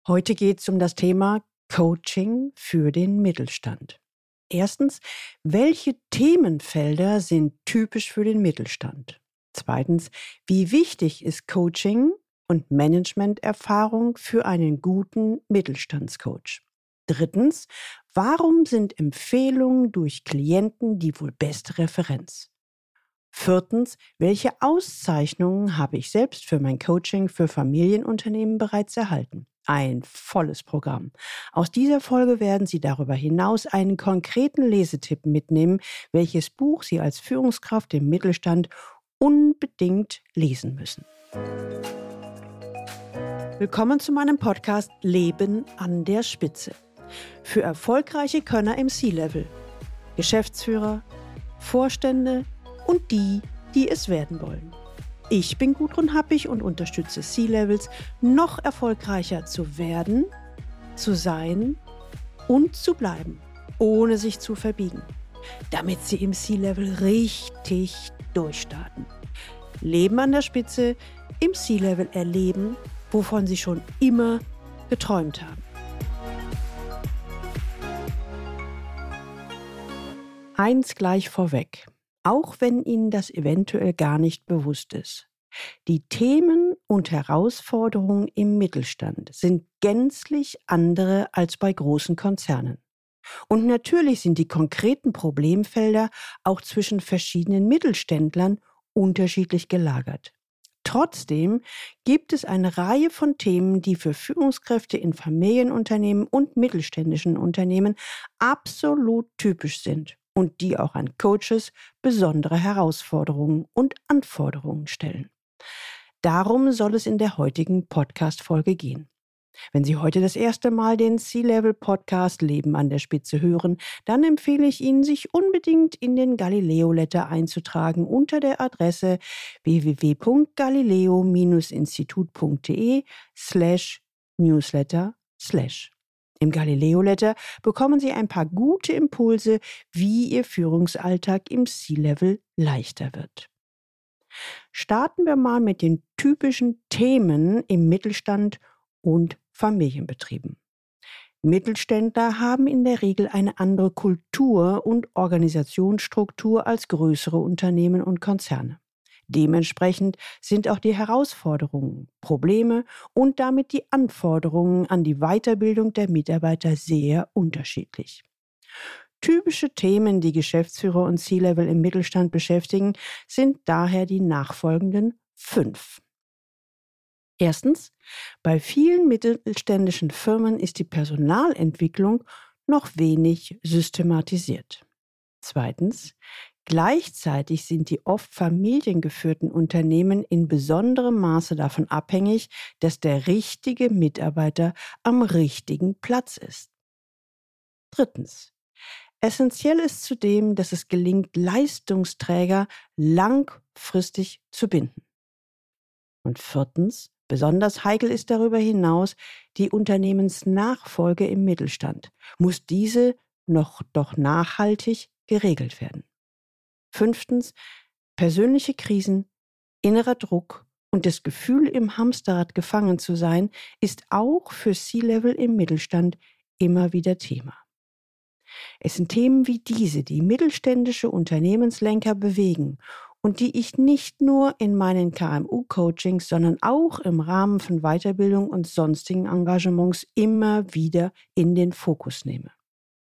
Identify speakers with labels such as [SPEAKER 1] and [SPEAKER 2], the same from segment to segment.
[SPEAKER 1] Heute geht es um das Thema Coaching für den Mittelstand. Erstens, welche Themenfelder sind typisch für den Mittelstand? Zweitens, wie wichtig ist Coaching und Managementerfahrung für einen guten Mittelstandscoach? Drittens, warum sind Empfehlungen durch Klienten die wohl beste Referenz? Viertens, welche Auszeichnungen habe ich selbst für mein Coaching für Familienunternehmen bereits erhalten? Ein volles Programm. Aus dieser Folge werden Sie darüber hinaus einen konkreten Lesetipp mitnehmen, welches Buch Sie als Führungskraft im Mittelstand unbedingt lesen müssen. Willkommen zu meinem Podcast Leben an der Spitze. Für erfolgreiche Könner im C-Level, Geschäftsführer, Vorstände und die, die es werden wollen. Ich bin Gudrun Happig und unterstütze C-Levels, noch erfolgreicher zu werden, zu sein und zu bleiben, ohne sich zu verbiegen, damit sie im C-Level richtig durchstarten. Leben an der Spitze, im C-Level erleben, wovon sie schon immer geträumt haben. Eins gleich vorweg. Auch wenn Ihnen das eventuell gar nicht bewusst ist. Die Themen und Herausforderungen im Mittelstand sind gänzlich andere als bei großen Konzernen. Und natürlich sind die konkreten Problemfelder auch zwischen verschiedenen Mittelständlern unterschiedlich gelagert. Trotzdem gibt es eine Reihe von Themen, die für Führungskräfte in Familienunternehmen und mittelständischen Unternehmen absolut typisch sind und die auch an Coaches besondere Herausforderungen und Anforderungen stellen. Darum soll es in der heutigen Podcast-Folge gehen. Wenn Sie heute das erste Mal den C-Level-Podcast Leben an der Spitze hören, dann empfehle ich Ihnen, sich unbedingt in den Galileo-Letter einzutragen unter der Adresse www.galileo-institut.de/newsletter/. Im Galileo-Letter bekommen Sie ein paar gute Impulse, wie Ihr Führungsalltag im C-Level leichter wird. Starten wir mal mit den typischen Themen im Mittelstand und Familienbetrieben. Mittelständler haben in der Regel eine andere Kultur und Organisationsstruktur als größere Unternehmen und Konzerne. Dementsprechend sind auch die Herausforderungen, Probleme und damit die Anforderungen an die Weiterbildung der Mitarbeiter sehr unterschiedlich. Typische Themen, die Geschäftsführer und C-Level im Mittelstand beschäftigen, sind daher die nachfolgenden 5. Erstens, bei vielen mittelständischen Firmen ist die Personalentwicklung noch wenig systematisiert. Zweitens, gleichzeitig sind die oft familiengeführten Unternehmen in besonderem Maße davon abhängig, dass der richtige Mitarbeiter am richtigen Platz ist. Drittens, essentiell ist zudem, dass es gelingt, Leistungsträger langfristig zu binden. Und viertens, besonders heikel ist darüber hinaus die Unternehmensnachfolge im Mittelstand. Muss diese doch nachhaltig geregelt werden. Fünftens, persönliche Krisen, innerer Druck und das Gefühl, im Hamsterrad gefangen zu sein, ist auch für C-Level im Mittelstand immer wieder Thema. Es sind Themen wie diese, die mittelständische Unternehmenslenker bewegen und die ich nicht nur in meinen KMU-Coachings, sondern auch im Rahmen von Weiterbildung und sonstigen Engagements immer wieder in den Fokus nehme.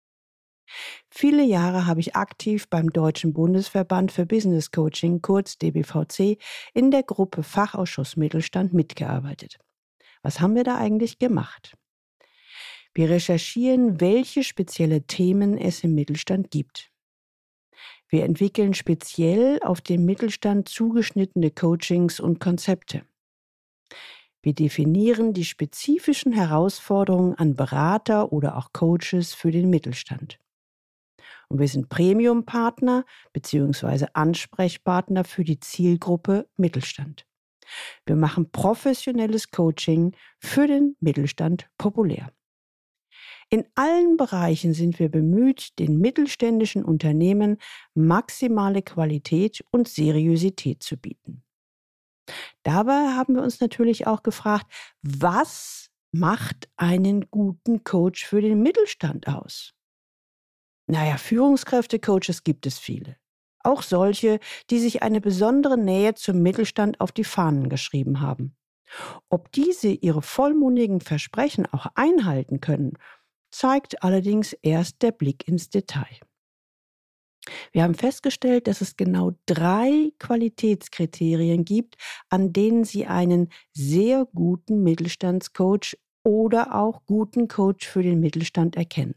[SPEAKER 1] Viele Jahre habe ich aktiv beim Deutschen Bundesverband für Business Coaching, kurz DBVC, in der Gruppe Fachausschuss Mittelstand mitgearbeitet. Was haben wir da eigentlich gemacht? Wir recherchieren, welche spezielle Themen es im Mittelstand gibt. Wir entwickeln speziell auf den Mittelstand zugeschnittene Coachings und Konzepte. Wir definieren die spezifischen Herausforderungen an Berater oder auch Coaches für den Mittelstand. Und wir sind Premium-Partner bzw. Ansprechpartner für die Zielgruppe Mittelstand. Wir machen professionelles Coaching für den Mittelstand populär. In allen Bereichen sind wir bemüht, den mittelständischen Unternehmen maximale Qualität und Seriosität zu bieten. Dabei haben wir uns natürlich auch gefragt, was macht einen guten Coach für den Mittelstand aus? Naja, Führungskräfte-Coaches gibt es viele. Auch solche, die sich eine besondere Nähe zum Mittelstand auf die Fahnen geschrieben haben. Ob diese ihre vollmundigen Versprechen auch einhalten können, zeigt allerdings erst der Blick ins Detail. Wir haben festgestellt, dass es genau 3 Qualitätskriterien gibt, an denen Sie einen sehr guten Mittelstandscoach oder auch guten Coach für den Mittelstand erkennen.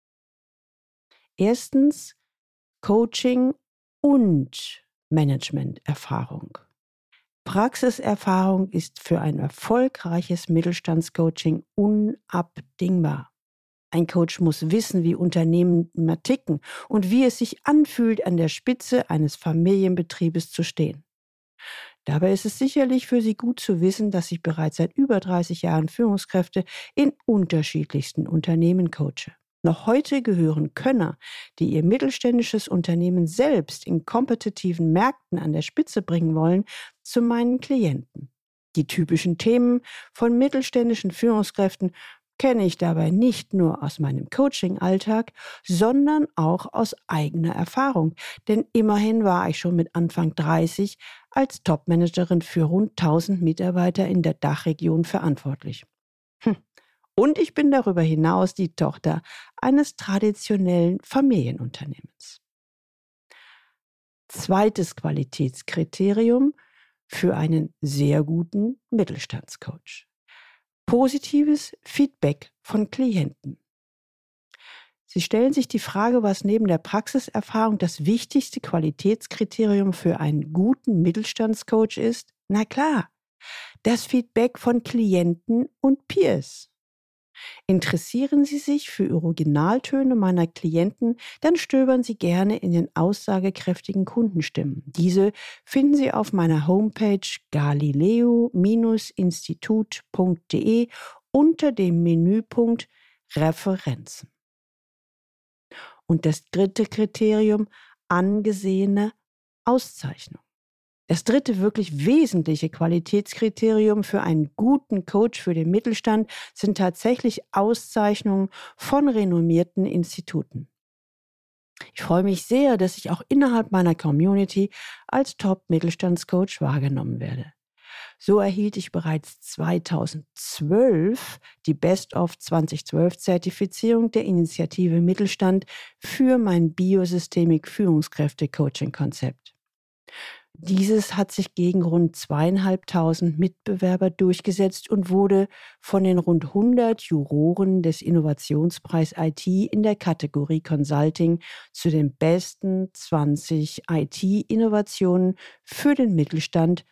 [SPEAKER 1] Erstens Coaching und Managementerfahrung. Praxiserfahrung ist für ein erfolgreiches Mittelstandscoaching unabdingbar. Ein Coach muss wissen, wie Unternehmen immer ticken und wie es sich anfühlt, an der Spitze eines Familienbetriebes zu stehen. Dabei ist es sicherlich für Sie gut zu wissen, dass ich bereits seit über 30 Jahren Führungskräfte in unterschiedlichsten Unternehmen coache. Noch heute gehören Könner, die ihr mittelständisches Unternehmen selbst in kompetitiven Märkten an der Spitze bringen wollen, zu meinen Klienten. Die typischen Themen von mittelständischen Führungskräften kenne ich dabei nicht nur aus meinem Coaching-Alltag, sondern auch aus eigener Erfahrung. Denn immerhin war ich schon mit Anfang 30 als Topmanagerin für rund 1000 Mitarbeiter in der Dachregion verantwortlich. Und ich bin darüber hinaus die Tochter eines traditionellen Familienunternehmens. Zweites Qualitätskriterium für einen sehr guten Mittelstandscoach. Positives Feedback von Klienten. Sie stellen sich die Frage, was neben der Praxiserfahrung das wichtigste Qualitätskriterium für einen guten Mittelstandscoach ist? Na klar, das Feedback von Klienten und Peers. Interessieren Sie sich für Originaltöne meiner Klienten, dann stöbern Sie gerne in den aussagekräftigen Kundenstimmen. Diese finden Sie auf meiner Homepage galileo-institut.de unter dem Menüpunkt Referenzen. Und das dritte Kriterium, angesehene Auszeichnung. Das dritte wirklich wesentliche Qualitätskriterium für einen guten Coach für den Mittelstand sind tatsächlich Auszeichnungen von renommierten Instituten. Ich freue mich sehr, dass ich auch innerhalb meiner Community als Top-Mittelstandscoach wahrgenommen werde. So erhielt ich bereits 2012 die Best of 2012 Zertifizierung der Initiative Mittelstand für mein Biosystemik Führungskräfte-Coaching-Konzept. Dieses hat sich gegen rund 2.500 Mitbewerber durchgesetzt und wurde von den rund 100 Juroren des Innovationspreis IT in der Kategorie Consulting zu den besten 20 IT-Innovationen für den Mittelstand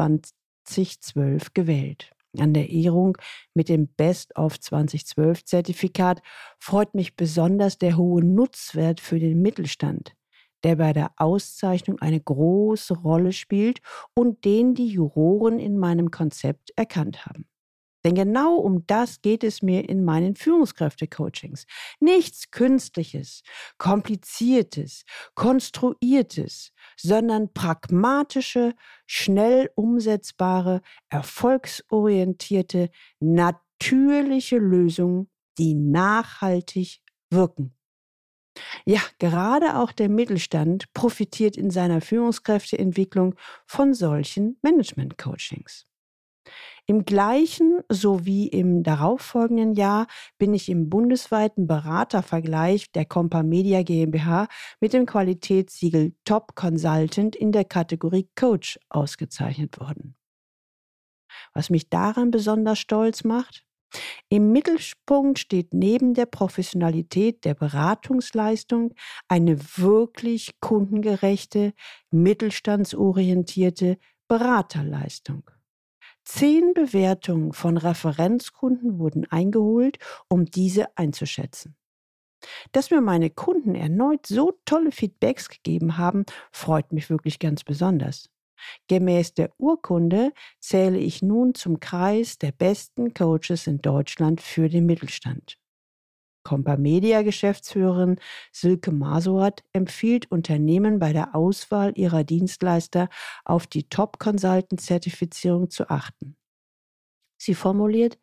[SPEAKER 1] 2012 gewählt. An der Ehrung mit dem Best of 2012 Zertifikat freut mich besonders der hohe Nutzwert für den Mittelstand, der bei der Auszeichnung eine große Rolle spielt und den die Juroren in meinem Konzept erkannt haben. Denn genau um das geht es mir in meinen Führungskräfte-Coachings. Nichts Künstliches, Kompliziertes, Konstruiertes, sondern pragmatische, schnell umsetzbare, erfolgsorientierte, natürliche Lösungen, die nachhaltig wirken. Ja, gerade auch der Mittelstand profitiert in seiner Führungskräfteentwicklung von solchen Management-Coachings. Im gleichen sowie im darauffolgenden Jahr bin ich im bundesweiten Beratervergleich der Compa Media GmbH mit dem Qualitätssiegel Top Consultant in der Kategorie Coach ausgezeichnet worden. Was mich daran besonders stolz macht? Im Mittelpunkt steht neben der Professionalität der Beratungsleistung eine wirklich kundengerechte, mittelstandsorientierte Beraterleistung. 10 Bewertungen von Referenzkunden wurden eingeholt, um diese einzuschätzen. Dass mir meine Kunden erneut so tolle Feedbacks gegeben haben, freut mich wirklich ganz besonders. Gemäß der Urkunde zähle ich nun zum Kreis der besten Coaches in Deutschland für den Mittelstand. Compa Media Geschäftsführerin Silke Masuat empfiehlt Unternehmen bei der Auswahl ihrer Dienstleister auf die Top-Consultant-Zertifizierung zu achten. Sie formuliert: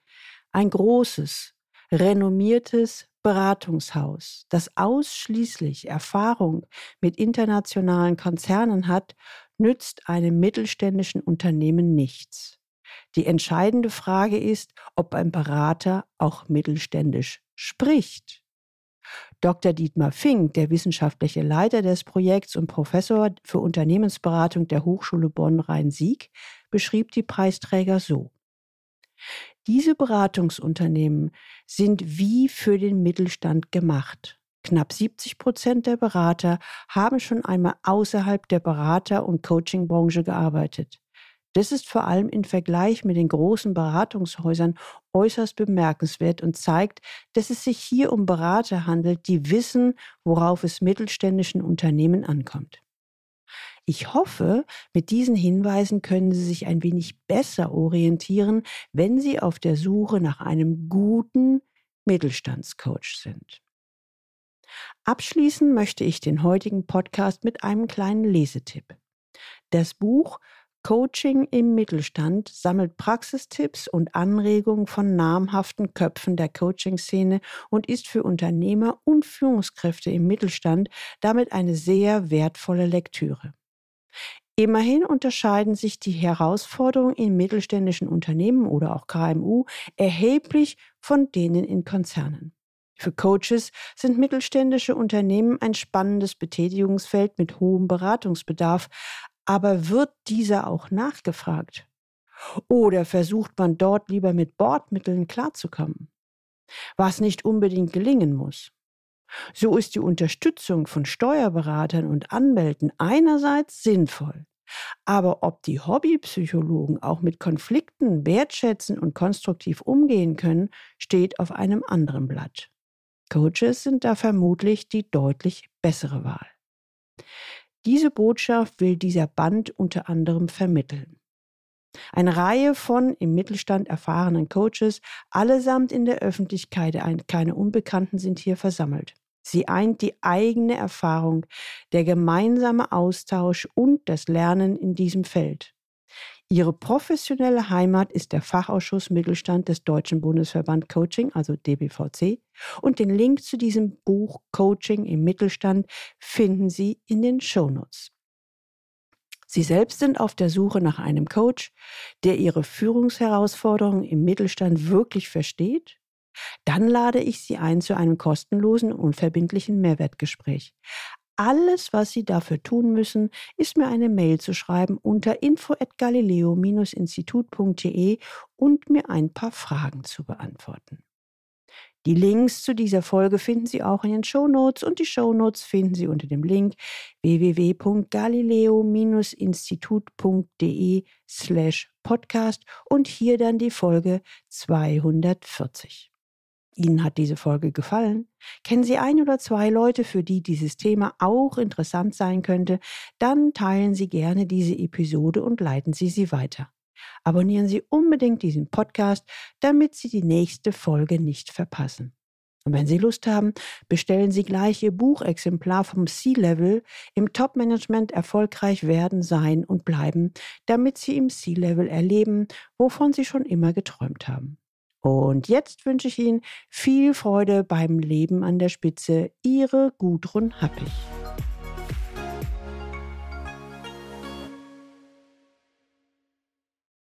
[SPEAKER 1] Ein großes, renommiertes Beratungshaus, das ausschließlich Erfahrung mit internationalen Konzernen hat, nützt einem mittelständischen Unternehmen nichts. Die entscheidende Frage ist, ob ein Berater auch mittelständisch spricht. Dr. Dietmar Fink, der wissenschaftliche Leiter des Projekts und Professor für Unternehmensberatung der Hochschule Bonn-Rhein-Sieg, beschrieb die Preisträger so: Diese Beratungsunternehmen sind wie für den Mittelstand gemacht. Knapp 70% der Berater haben schon einmal außerhalb der Berater- und Coachingbranche gearbeitet. Das ist vor allem im Vergleich mit den großen Beratungshäusern äußerst bemerkenswert und zeigt, dass es sich hier um Berater handelt, die wissen, worauf es mittelständischen Unternehmen ankommt. Ich hoffe, mit diesen Hinweisen können Sie sich ein wenig besser orientieren, wenn Sie auf der Suche nach einem guten Mittelstandscoach sind. Abschließen möchte ich den heutigen Podcast mit einem kleinen Lesetipp. Das Buch Coaching im Mittelstand sammelt Praxistipps und Anregungen von namhaften Köpfen der Coaching-Szene und ist für Unternehmer und Führungskräfte im Mittelstand damit eine sehr wertvolle Lektüre. Immerhin unterscheiden sich die Herausforderungen in mittelständischen Unternehmen oder auch KMU erheblich von denen in Konzernen. Für Coaches sind mittelständische Unternehmen ein spannendes Betätigungsfeld mit hohem Beratungsbedarf, aber wird dieser auch nachgefragt? Oder versucht man dort lieber mit Bordmitteln klarzukommen? Was nicht unbedingt gelingen muss. So ist die Unterstützung von Steuerberatern und Anwälten einerseits sinnvoll. Aber ob die Hobbypsychologen auch mit Konflikten wertschätzen und konstruktiv umgehen können, steht auf einem anderen Blatt. Coaches sind da vermutlich die deutlich bessere Wahl. Diese Botschaft will dieser Band unter anderem vermitteln. Eine Reihe von im Mittelstand erfahrenen Coaches, allesamt in der Öffentlichkeit, keine Unbekannten, sind hier versammelt. Sie eint die eigene Erfahrung, der gemeinsame Austausch und das Lernen in diesem Feld. Ihre professionelle Heimat ist der Fachausschuss Mittelstand des Deutschen Bundesverband Coaching, also DBVC, und den Link zu diesem Buch Coaching im Mittelstand finden Sie in den Shownotes. Sie selbst sind auf der Suche nach einem Coach, der Ihre Führungsherausforderungen im Mittelstand wirklich versteht? Dann lade ich Sie ein zu einem kostenlosen und unverbindlichen Mehrwertgespräch. Alles, was Sie dafür tun müssen, ist mir eine Mail zu schreiben unter info@galileo-institut.de und mir ein paar Fragen zu beantworten. Die Links zu dieser Folge finden Sie auch in den Shownotes und die Shownotes finden Sie unter dem Link www.galileo-institut.de/podcast und hier dann die Folge 240. Ihnen hat diese Folge gefallen? Kennen Sie ein oder zwei Leute, für die dieses Thema auch interessant sein könnte? Dann teilen Sie gerne diese Episode und leiten Sie sie weiter. Abonnieren Sie unbedingt diesen Podcast, damit Sie die nächste Folge nicht verpassen. Und wenn Sie Lust haben, bestellen Sie gleich Ihr Buchexemplar vom C-Level im Top-Management erfolgreich werden, sein und bleiben, damit Sie im C-Level erleben, wovon Sie schon immer geträumt haben. Und jetzt wünsche ich Ihnen viel Freude beim Leben an der Spitze. Ihre Gudrun Happig.